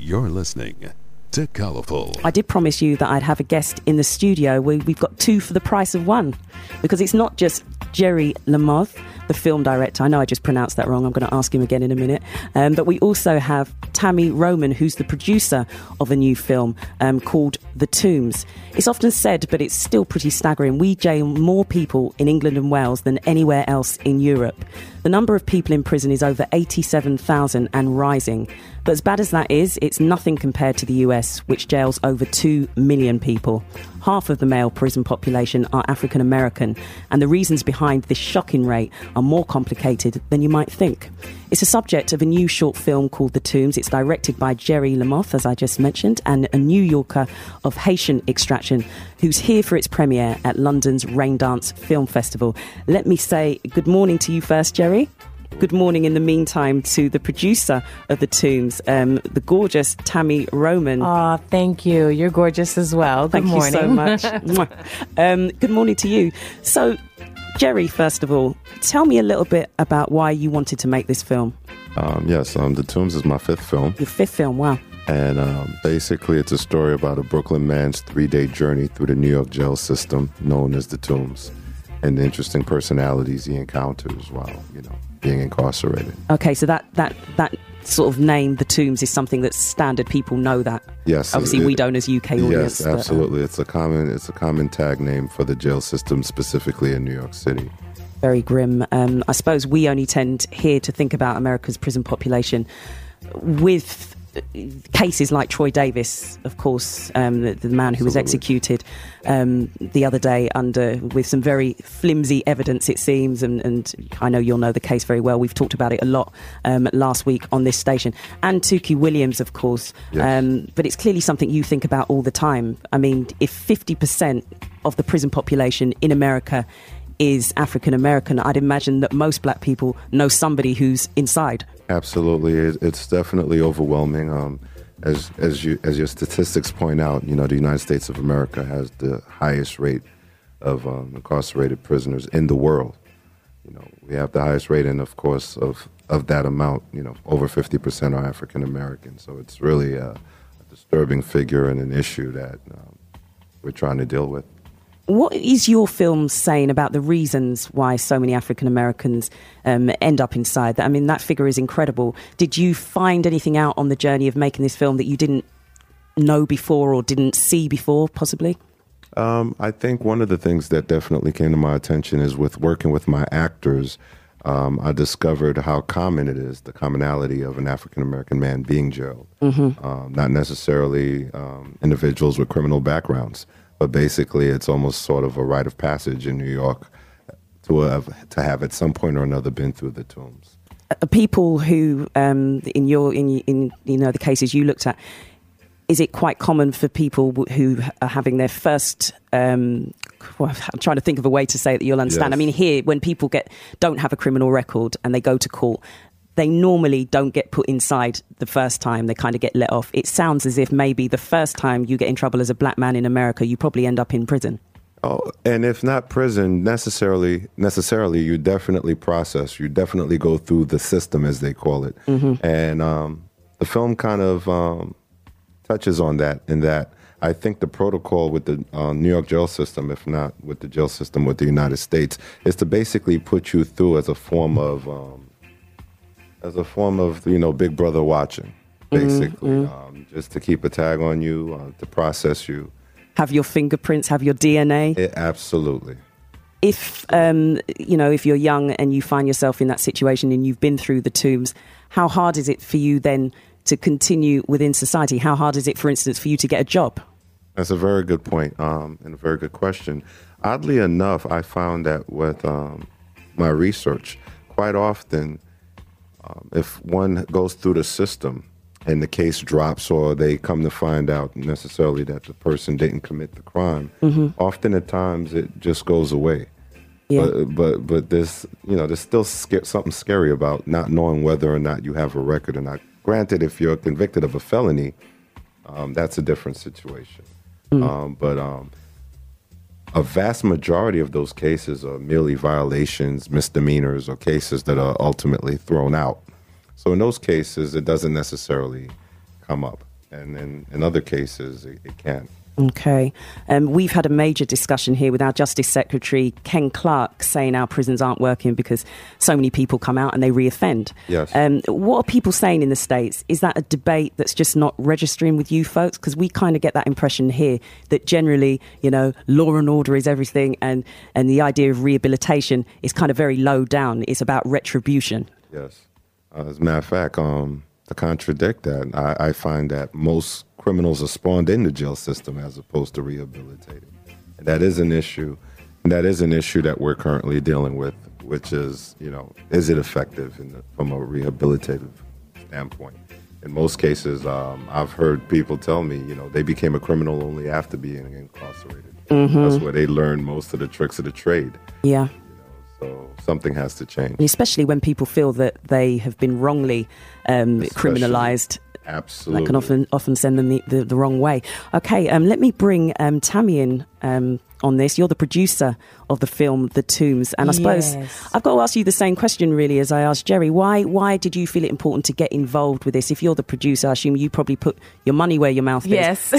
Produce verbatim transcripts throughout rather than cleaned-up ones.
You're listening to Colourful. I did promise you that I'd have a guest in the studio. We, we've got two for the price of one, because it's not just Jerry LaMothe, the film director. I know I just pronounced that wrong. I'm going to ask him again in a minute. Um, but we also have Tami Roman, who's the producer of a new film um, called The Tombs. It's often said, but it's still pretty staggering, we jail more people in England and Wales than anywhere else in Europe. The number of people in prison is over eighty-seven thousand and rising. But as bad as that is, it's nothing compared to the U S, which jails over two million people. Half of the male prison population are African American, and the reasons behind this shocking rate are more complicated than you might think. It's a subject of a new short film called The Tombs. It's directed by Jerry LaMothe, as I just mentioned, and a New Yorker of Haitian extraction, who's here for its premiere at London's Raindance Film Festival. Let me say good morning to you first, Jerry. Good morning, in the meantime, to the producer of The Tombs, um, the gorgeous Tami Roman. Oh, thank you. You're gorgeous as well. Good thank morning. you so much. um, good morning to you. So, Jerry, first of all, tell me a little bit about why you wanted to make this film. Um, yes, um, The Tombs is my fifth film. Your fifth film, wow. And um, basically, it's a story about a Brooklyn man's three-day journey through the New York jail system known as The Tombs, and the interesting personalities he encounters while, you know, being incarcerated. Okay, so that, that, that sort of name, The Tombs, is something that's standard. People know that. Yes. Obviously, it, we don't as U K audience. Yes, absolutely. But, um, it's a common it's a common tag name for the jail system, specifically in New York City. Very grim. Um, I suppose we only tend here to think about America's prison population with cases like Troy Davis, of course, um, the, the man who was executed um, the other day under with some very flimsy evidence, it seems, and, and I know you'll know the case very well. We've talked about it a lot um, last week on this station. And Tookie Williams, of course. Yes. Um, but it's clearly something you think about all the time. I mean, if fifty percent of the prison population in America is African American, I'd imagine that most black people know somebody who's inside. Absolutely, it, it's definitely overwhelming. Um, as as you as your statistics point out, you know, the United States of America has the highest rate of um, incarcerated prisoners in the world. You know, we have the highest rate, and of course, of of that amount, you know, over fifty percent are African American. So it's really a, a disturbing figure and an issue that um, we're trying to deal with. What is your film saying about the reasons why so many African Americans um, end up inside? That I mean, that figure is incredible. Did you find anything out on the journey of making this film that you didn't know before or didn't see before, possibly? Um, I think one of the things that definitely came to my attention is with working with my actors, um, I discovered how common it is, the commonality of an African American man being jailed. Mm-hmm. Um, not necessarily um, individuals with criminal backgrounds. But basically, it's almost sort of a rite of passage in New York to have, to have at some point or another been through the Tombs. Uh, people who, um, in your in in you know the cases you looked at, is it quite common for people who are having their first? Um, well, I'm trying to think of a way to say it that you'll understand. Yes. I mean, here when people get don't have a criminal record and they go to court, they normally don't get put inside the first time. They kind of get let off. It sounds as if maybe the first time you get in trouble as a black man in America, you probably end up in prison. Oh, and if not prison, necessarily, necessarily, you definitely process. You definitely go through the system, as they call it. Mm-hmm. And um, the film kind of um, touches on that, in that I think the protocol with the uh, New York jail system, if not with the jail system with the United States, is to basically put you through as a form of... Um, as a form of, you know, Big Brother watching, basically, mm-hmm. um, just to keep a tag on you, uh, to process you. Have your fingerprints, have your D N A. It, absolutely. If, um, you know, if you're young and you find yourself in that situation and you've been through the Tombs, how hard is it for you then to continue within society? How hard is it, for instance, for you to get a job? That's a very good point, um, and a very good question. Oddly enough, I found that with um, my research, quite often, Um, if one goes through the system and the case drops, or they come to find out necessarily that the person didn't commit the crime, mm-hmm. often at times it just goes away. Yeah. But, but but there's you know there's still sca- something scary about not knowing whether or not you have a record or not. Granted, if you're convicted of a felony, um, that's a different situation. Mm. Um, but um, a vast majority of those cases are merely violations, misdemeanors, or cases that are ultimately thrown out. So in those cases, it doesn't necessarily come up. and in, in other cases, it, it can. Okay. Um, we've had a major discussion here with our Justice Secretary, Ken Clarke, saying our prisons aren't working because so many people come out and they reoffend. Yes. Um, what are people saying in the States? Is that a debate that's just not registering with you folks? Because we kind of get that impression here that generally, you know, law and order is everything, and, and the idea of rehabilitation is kind of very low down. It's about retribution. Yes. Uh, as a matter of fact, um, to contradict that, I, I find that most criminals are spawned in the jail system as opposed to rehabilitated. And that is an issue. And that is an issue that we're currently dealing with, which is, you know, is it effective in the, from a rehabilitative standpoint? In most cases, um, I've heard people tell me, you know, they became a criminal only after being incarcerated. Mm-hmm. That's where they learned most of the tricks of the trade. Yeah. So something has to change. And especially when people feel that they have been wrongly um, criminalised. Absolutely. That can often often send them the, the, the wrong way. Okay, um, let me bring um, Tammy in um, on this. You're the producer of the film The Tombs. And I suppose Yes. I've got to ask you the same question, really, as I asked Jerry. Why Why did you feel it important to get involved with this? If you're the producer, I assume you probably put your money where your mouth is. Yes.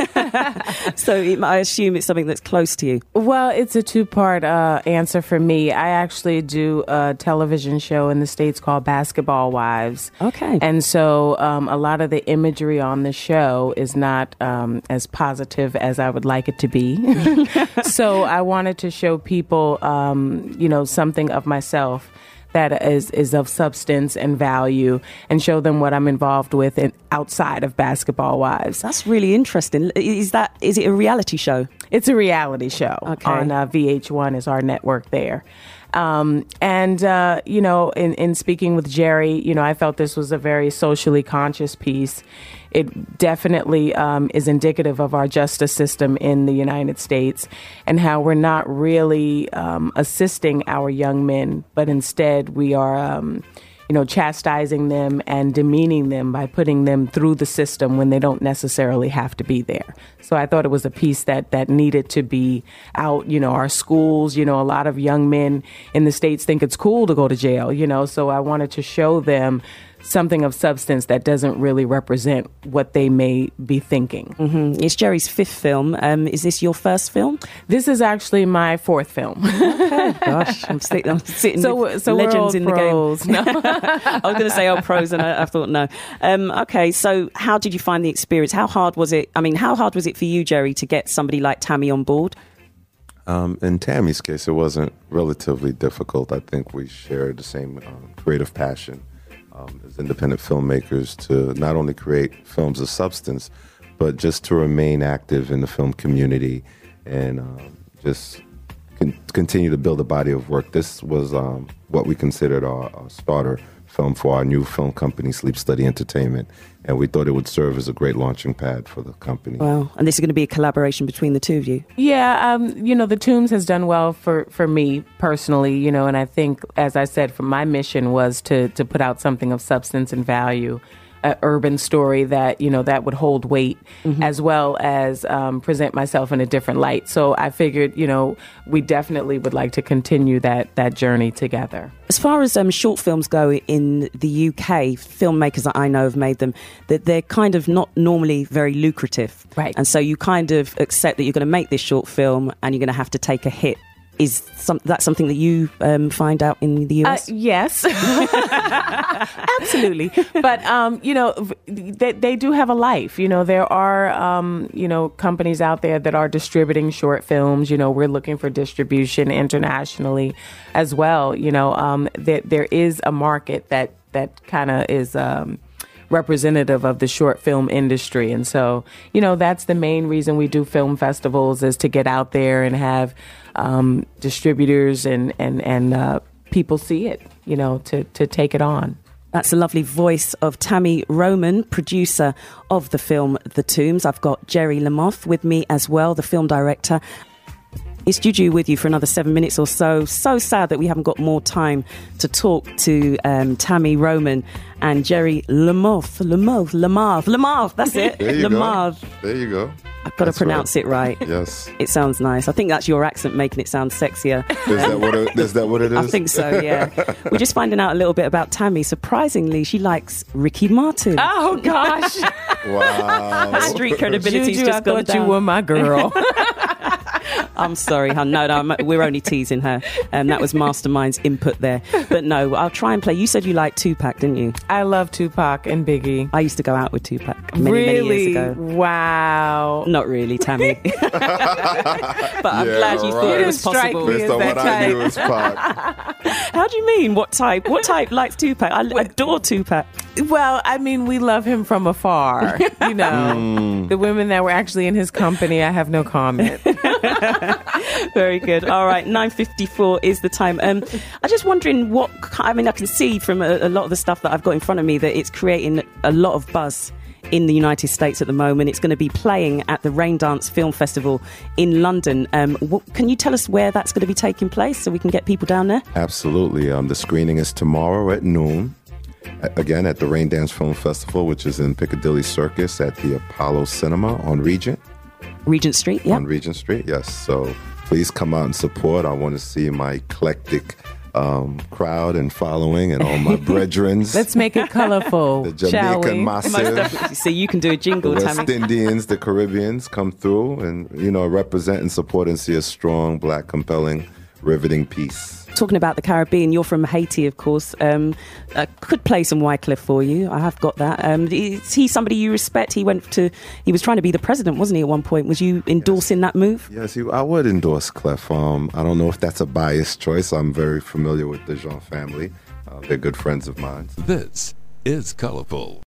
So it, I assume it's something that's close to you. Well, it's a two-part uh, answer for me. I actually do a television show in the States called Basketball Wives. Okay. And so um, a lot of the imagery on the show is not um, as positive as I would like it to be. So I wanted to show people, um, you know, something of myself that is, is of substance and value, and show them what I'm involved with in, outside of Basketball Wives. That's really interesting. Is that is it a reality show? It's a reality show Okay. on uh, V H one is our network there. Um, and, uh, you know, in, in speaking with Jerry, you know, I felt this was a very socially conscious piece. It definitely um, is indicative of our justice system in the United States and how we're not really um, assisting our young men, but instead we are, um, you know, chastising them and demeaning them by putting them through the system when they don't necessarily have to be there. So I thought it was a piece that that needed to be out. You know, our schools, you know, a lot of young men in the States think it's cool to go to jail, you know, so I wanted to show them something of substance that doesn't really represent what they may be thinking. Mm-hmm. It's Jerry's fifth film. Um, is this your first film? This is actually my fourth film. Okay, gosh, I'm, sit- I'm sitting so, with so legends we're in pros. the game. No. I was going to say old pros, and I, I thought no. Um, okay, so how did you find the experience? How hard was it? I mean, how hard was it for you, Jerry, to get somebody like Tammy on board? Um, in Tammy's case, it wasn't relatively difficult. I think we shared the same um, creative passion um, as independent filmmakers to not only create films of substance, but just to remain active in the film community and um, just con- continue to build a body of work. This was um, what we considered our, our starter film for our new film company, Sleep Study Entertainment, and we thought it would serve as a great launching pad for the company. Wow, and this is going to be a collaboration between the two of you. Yeah, um, you know, The Tombs has done well for, for me personally, you know, and I think, as I said, from my mission was to to put out something of substance and value, an urban story that, you know, that would hold weight, mm-hmm. as well as um, present myself in a different light. So I figured, you know, we definitely would like to continue that that journey together. As far as um, short films go in the U K, filmmakers that I know have made them, that they're kind of not normally very lucrative. Right. And so you kind of accept that you're going to make this short film and you're going to have to take a hit. Is some, that something that you um, find out in the U S? Uh, yes, absolutely. But, um, you know, they, they do have a life. You know, there are, um, you know, companies out there that are distributing short films. You know, we're looking for distribution internationally as well. You know, um, there, there is a market that, that kind of is... Um, representative of the short film industry. And so, you know, that's the main reason we do film festivals, is to get out there and have um, distributors and, and, and uh, people see it, you know, to, to take it on. That's the lovely voice of Tammy Roman, producer of the film The Tombs. I've got Jerry Lamoth with me as well, the film director. It's Juju with you for another seven minutes or so. So sad that we haven't got more time to talk to um, Tammy Roman and Jerry Lamoth. Lamoth, Lamoth, Lamoth, that's it. There you Lamoth. go. There you go. I've got to That's pronounce right. it right. Yes. It sounds nice. I think that's your accent making it sound sexier. Is that what it, is that what it is? I think so, yeah. We're just finding out a little bit about Tammy. Surprisingly, she likes Ricky Martin. Oh, gosh. Wow. Her street credibility's Juju, I just gone thought down. you were my girl. I'm sorry, hon. No, no, I'm- we're only teasing her. Um, that was Mastermind's input there. But no, I'll try and play. You said you liked Tupac, didn't you? I love Tupac and Biggie. I used to go out with Tupac many, really? many years ago. Wow. Not really, Tammy. But I'm Yeah, glad you thought right. it was You didn't strike possible. me Based as on that what I knew type. is Pac. How do you mean? What type? What type likes Tupac? I adore Tupac. Well, I mean, we love him from afar. You know, Mm. the women that were actually in his company, I have no comment. Very good. All right, nine fifty-four is the time. Um, I'm just wondering what, I mean, I can see from a, a lot of the stuff that I've got in front of me that it's creating a lot of buzz in the United States at the moment. It's going to be playing at the Raindance Film Festival in London. Um, what, can you tell us where that's going to be taking place so we can get people down there? Absolutely. Um, the screening is tomorrow at noon. A- Again, at the Raindance Film Festival, which is in Piccadilly Circus at the Apollo Cinema on Regent. Regent Street, yeah. On Regent Street, yes. So please come out and support. I want to see my eclectic um, crowd and following and all my brethrens. Let's make it colorful, the shall Jamaican we? Most Massive, definitely. So you can do a jingle, the West Tammy. Indians, the Caribbeans come through and, you know, represent and support and see a strong, black, compelling, riveting piece. Talking about the Caribbean, you're from Haiti, of course. Um, I could play some Wycliffe for you. I have got that. Um, is he somebody you respect? He went to, he was trying to be the president, wasn't he, at one point? Was you endorsing that move? Yes, you, I would endorse Clef. Um, I don't know if that's a biased choice. I'm very familiar with the Jean family. Uh, they're good friends of mine. This is Colorful.